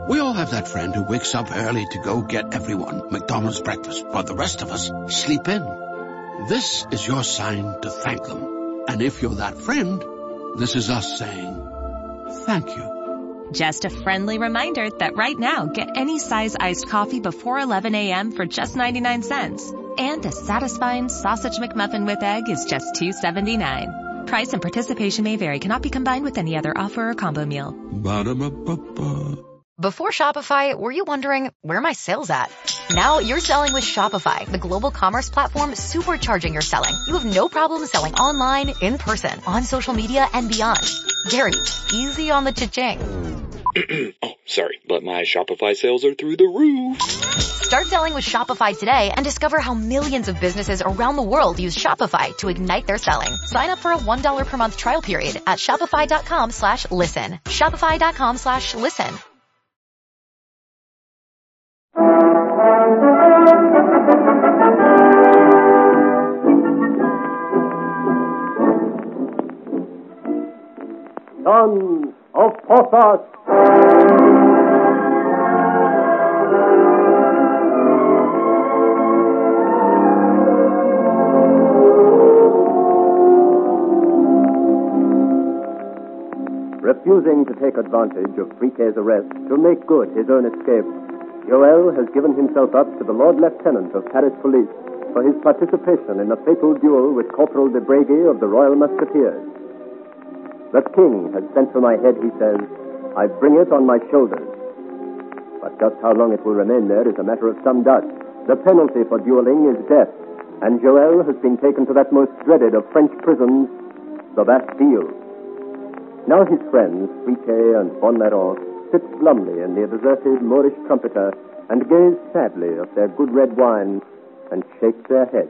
We all have that friend who wakes up early to go get everyone McDonald's breakfast, while the rest of us sleep in. This is your sign to thank them. And if you're that friend, this is us saying thank you. Just a friendly reminder that right now, get any size iced coffee before 11 a.m. for just 99 cents. And a satisfying sausage McMuffin with egg is just $2.79. Price and participation may vary. Cannot be combined with any other offer or combo meal. Ba-da-ba-ba-ba. Before Shopify, were you wondering, where are my sales at? Now you're selling with Shopify, the global commerce platform supercharging your selling. You have no problem selling online, in person, on social media, and beyond. Gary, easy on the cha-ching. Oh, sorry, but my Shopify sales are through the roof. Start selling with Shopify today and discover how millions of businesses around the world use Shopify to ignite their selling. Sign up for a $1 per month trial period at shopify.com/listen. Shopify.com/listen. Sons of Porthos. Refusing to take advantage of Friquet's arrest to make good his own escape, Joel has given himself up to the Lord Lieutenant of Paris Police for his participation in a fatal duel with Corporal de Bréguet of the Royal Musketeers. The king has sent for my head, he says. I bring it on my shoulders. But just how long it will remain there is a matter of some doubt. The penalty for dueling is death, and Joel has been taken to that most dreaded of French prisons, the Bastille. Now his friends, Friquet and Bonmaron, sit glumly in the deserted Moorish trumpeter and gaze sadly at their good red wine and shake their heads.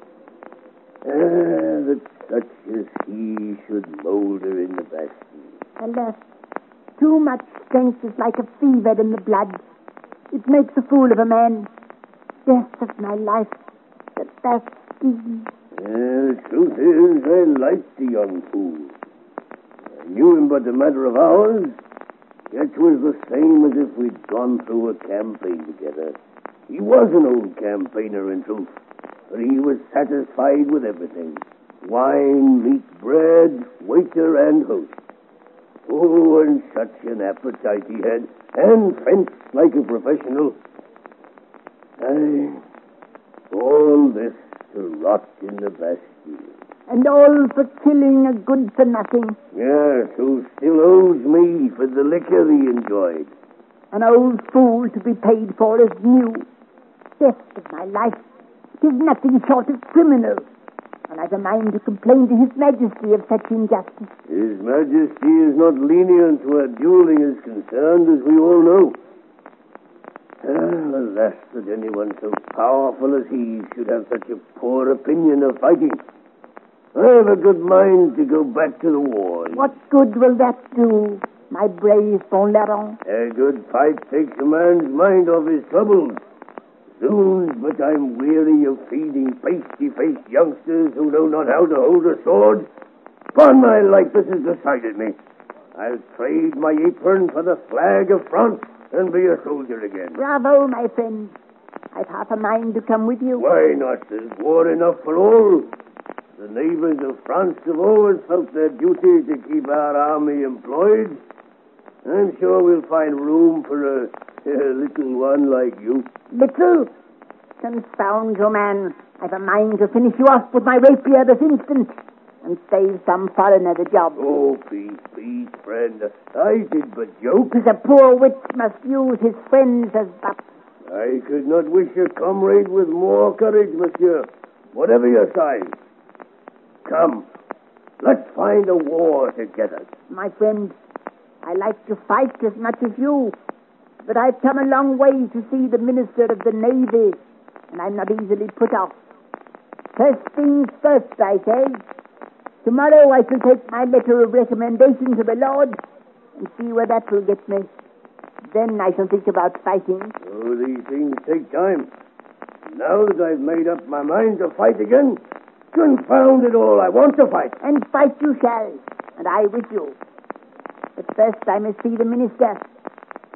That such as he should moulder in the Bastille. Alas, too much strength is like a fever in the blood. It makes a fool of a man. Death of my life, the Bastille. The truth is, I liked the young fool. I knew him but a matter of hours, yet 'twas the same as if we'd gone through a campaign together. He was an old campaigner, in truth, but he was satisfied with everything. Wine, meat, bread, waiter, and host. Oh, and such an appetite he had, and fenced like a professional. Aye, all this to rot in the Bastille. And all for killing a good-for-nothing. Yes, who still owes me for the liquor he enjoyed. An old fool to be paid for as new. Death of my life, it is nothing short of criminal. And I've a mind to complain to His Majesty of such injustice. His Majesty is not lenient where dueling is concerned, as we all know. Alas, that anyone so powerful as he should have such a poor opinion of fighting. I have a good mind to go back to the wars. What good will that do, my brave Bonmaron? A good fight takes a man's mind off his troubles. Zoons, but I'm weary of feeding pasty-faced youngsters who know not how to hold a sword. Upon my life, this has decided me. I'll trade my apron for the flag of France and be a soldier again. Bravo, my friend. I've half a mind to come with you. Why not? There's war enough for all. The neighbors of France have always felt their duty to keep our army employed. I'm sure we'll find room for a little one like you. Little? Confound you, man. I've a mind to finish you off with my rapier this instant and save some foreigner the job. Oh, peace, friend. I did but joke. 'Tis a poor witch must use his friends as butts. I could not wish a comrade with more courage, monsieur, whatever your size. Come, let's find a war together. My friend, I like to fight as much as you, but I've come a long way to see the Minister of the Navy, and I'm not easily put off. First things first, I say. Tomorrow I shall take my letter of recommendation to the Lord and see where that will get me. Then I shall think about fighting. Oh, these things take time. Now that I've made up my mind to fight again, confound it all, I want to fight. And fight you shall, and I with you. But first I must see the minister.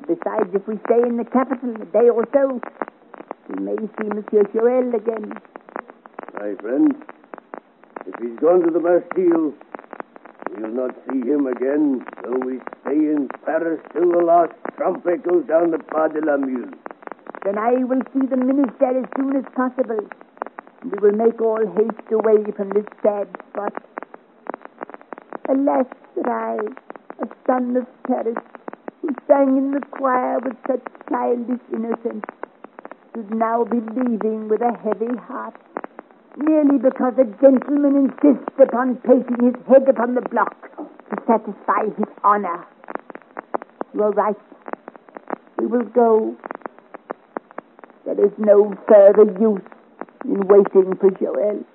Besides, if we stay in the capital a day or so, we may see Monsieur Joel again. My friend, if he's gone to the Bastille, we'll not see him again, though we stay in Paris till the last trump echoes down the Pas de la Mule. Then I will see the minister as soon as possible. We will make all haste away from this sad spot. Alas, that I, a son of Paris, who sang in the choir with such childish innocence, should now be leaving with a heavy heart, merely because a gentleman insists upon placing his head upon the block to satisfy his honor. You are right. We will go. There is no further use in waiting for Joel.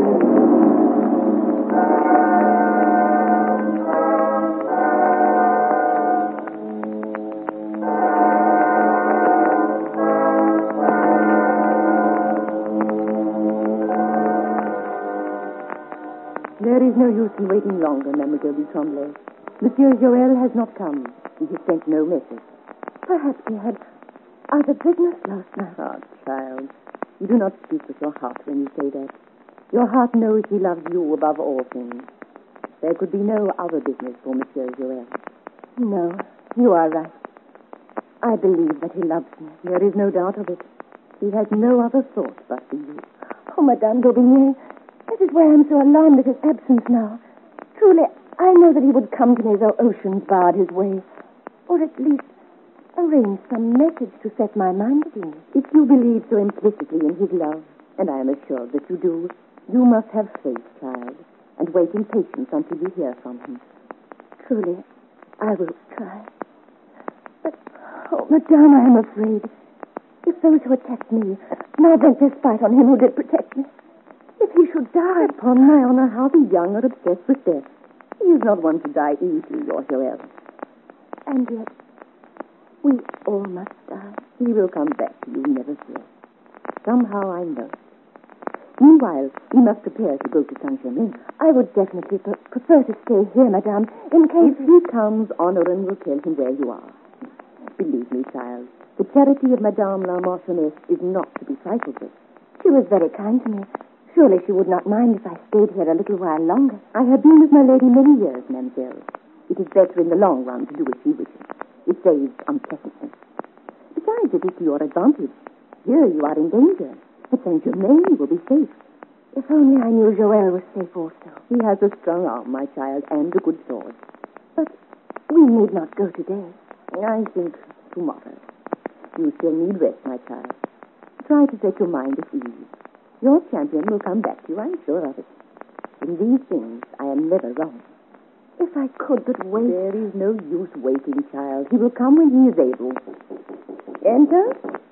There is no use in waiting longer, Mademoiselle de Tremblay. Monsieur Joel has not come. He has sent no message. Perhaps he had other business last night. Oh, child, you do not speak with your heart when you say that. Your heart knows he loves you above all things. There could be no other business for Monsieur Joel. No, you are right. I believe that he loves me. There is no doubt of it. He has no other thought but for you. Oh, Madame d'Aubigny, that is why I am so alarmed at his absence now. Truly, I know that he would come to me though oceans barred his way. Or at least arrange some message to set my mind at ease. If you believe so implicitly in his love, and I am assured that you do, you must have faith, child, and wait in patience until you hear from him. Truly, I will try. But, oh, Madame, I am afraid. If those who attacked me now vent their spite on him who did protect me, if he should die... Upon my honor, how the young are obsessed with death. He is not one to die easily, your Joel. And yet, we all must die. He will come back to you, never fear. Somehow I know. Meanwhile, we must prepare to go to Saint-Germain. I would definitely prefer to stay here, Madame, in case... If he comes, Honorin will tell him where you are. Believe me, child, the charity of Madame la Marchioness is not to be trifled with. She was very kind to me. Surely she would not mind if I stayed here a little while longer. I have been with my lady many years, mademoiselle. It is better in the long run to do as she wishes. It saves unpleasantness. Besides, it is to your advantage. Here you are in danger. At Saint-Germain you will be safe. If only I knew Joel was safe also. He has a strong arm, my child, and a good sword. But we need not go today. I think tomorrow. You still need rest, my child. Try to set your mind at ease. Your champion will come back to you, I'm sure of it. In these things, I am never wrong. If I could but wait... There is no use waiting, child. He will come when he is able. Enter.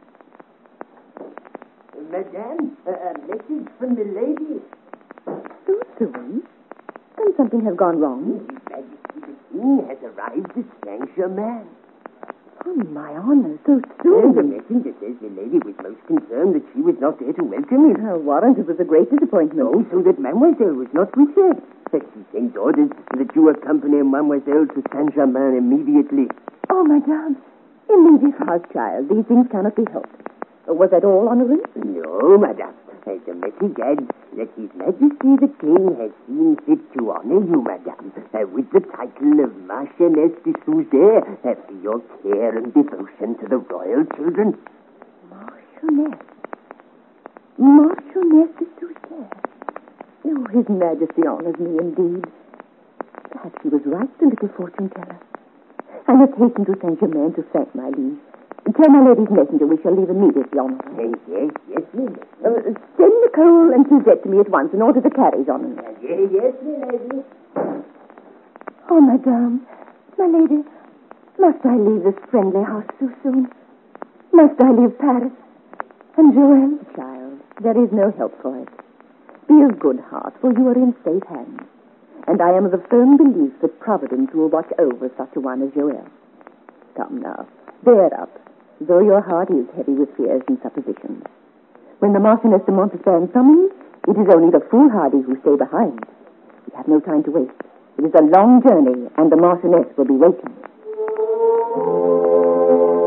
Madame, a message from the lady. So soon? Can something have gone wrong? His Majesty the King has arrived at Saint-Germain. On my honor, so soon. The messenger says the lady was most concerned that she was not there to welcome him. I'll warrant it was a great disappointment. No, so that Mademoiselle was not with her. She sends orders that you accompany Mademoiselle to Saint-Germain immediately. Oh, Madame, immediate heart, child. These things cannot be helped. Was that all, Honorin? No, Madame. The message adds that His Majesty the King has seen fit to honor you, Madame, with the title of Marchioness de Souzay for your care and devotion to the royal children. Marchioness? Marchioness de Souzay? Oh, His Majesty honors me indeed. Perhaps he was right, the little fortune teller. I must hasten to Saint-Germain to thank my liege. Tell my lady's messenger we shall leave immediately, Honorin. Yes, ma'am. Send Nicole and Suzette to me at once and order the carriage, Honorin. Yes, my lady. Oh, Madame, my lady, must I leave this friendly house so soon? Must I leave Paris? And Joel? Child, there is no help for it. Be of good heart, for you are in safe hands. And I am of the firm belief that Providence will watch over such a one as Joel. Come now, bear up, though your heart is heavy with fears and suppositions. When the Marchioness de Montespan summons, it is only the foolhardy who stay behind. We have no time to waste. It is a long journey, and the Marchioness will be waiting.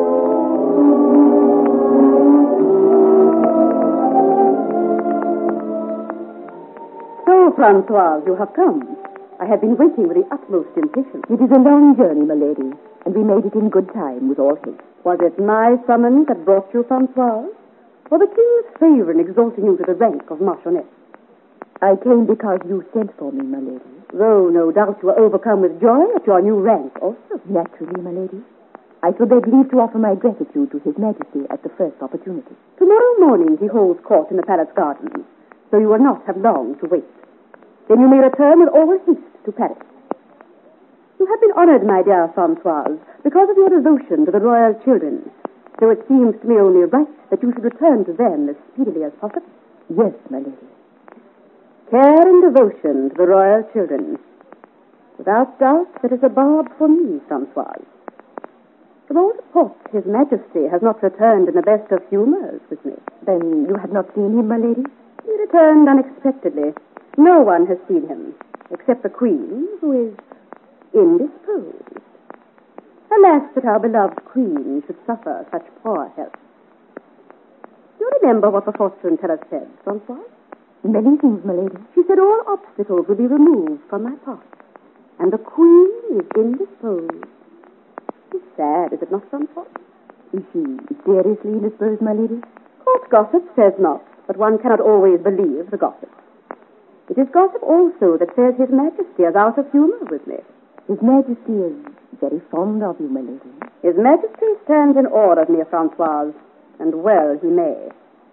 Francoise, you have come. I have been waiting with the utmost impatience. It is a long journey, my lady, and we made it in good time with all haste. Was it my summons that brought you, Francoise? Or the king's favor in exalting you to the rank of Marchioness? I came because you sent for me, my lady. Though no doubt you were overcome with joy at your new rank also. Naturally, my lady. I shall beg leave to offer my gratitude to His Majesty at the first opportunity. Tomorrow morning he holds court in the palace gardens, so you will not have long to wait. Then you may return with all haste to Paris. You have been honored, my dear Francoise, because of your devotion to the royal children, so it seems to me only right that you should return to them as speedily as possible. Yes, my lady. Care and devotion to the royal children. Without doubt, that is a barb for me, Francoise. From all reports, His Majesty has not returned in the best of humors with me. Then you have not seen him, my lady? He returned unexpectedly. No one has seen him, except the Queen, who is indisposed. Alas, that our beloved Queen should suffer such poor health. Do you remember what the fortune teller said, Francois? Many things, my lady. She said all obstacles will be removed from my path, and the Queen is indisposed. It's sad, is it not, Francois? Is she seriously indisposed, my lady? Court gossip says not, but one cannot always believe the gossip. It is gossip also that says His Majesty is out of humor with me. His Majesty is very fond of you, my lady. His Majesty stands in awe of me, Francoise, and well he may.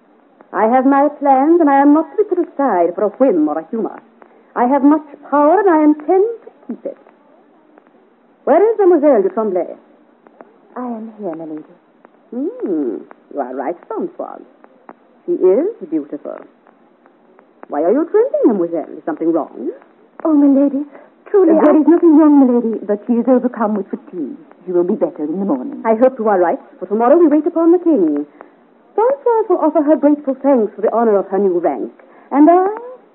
I have my plans, and I am not to be put aside for a whim or a humor. I have much power, and I intend to keep it. Where is Mademoiselle de Tremblay? I am here, my lady. You are right, Francoise. She is beautiful. Why are you trembling, Mademoiselle? Is something wrong? Oh, my lady, truly there is nothing wrong, my lady, but she is overcome with fatigue. She will be better in the morning. I hope you are right, for tomorrow we wait upon the king. Francoise will offer her grateful thanks for the honor of her new rank, and I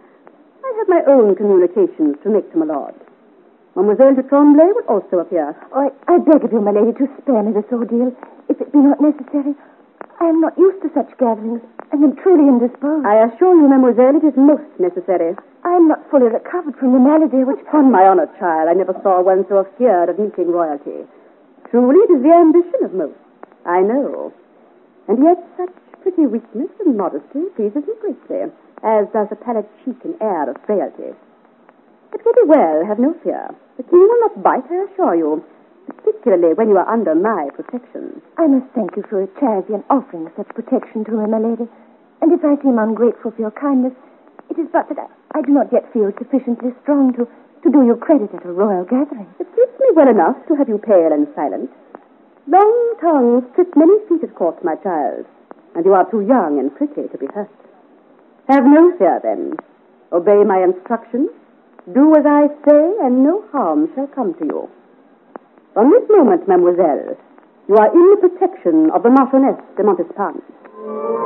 have my own communications to make to my lord. Mademoiselle de Tremblay will also appear. Oh, I beg of you, my lady, to spare me this ordeal, if it be not necessary. I am not used to such gatherings, and am truly indisposed. I assure you, mademoiselle, it is most necessary. I am not fully recovered from the malady which... Upon my honor, child, I never saw one so afeard of meeting royalty. Truly, it is the ambition of most. I know. And yet such pretty weakness and modesty pleases me greatly, as does the pallid cheek and air of frailty. It will be well, have no fear. The king will not bite, I assure you, particularly when you are under my protection. I must thank you for your charity in offering such protection to me, my lady. And if I seem ungrateful for your kindness, it is but that I do not yet feel sufficiently strong to do you credit at a royal gathering. It suits me well enough to have you pale and silent. Long tongues trip many feet at court, my child, and you are too young and pretty to be hurt. Have no fear, then. Obey my instructions. Do as I say, and no harm shall come to you. From this moment, mademoiselle, you are in the protection of the Marchioness de Montespan.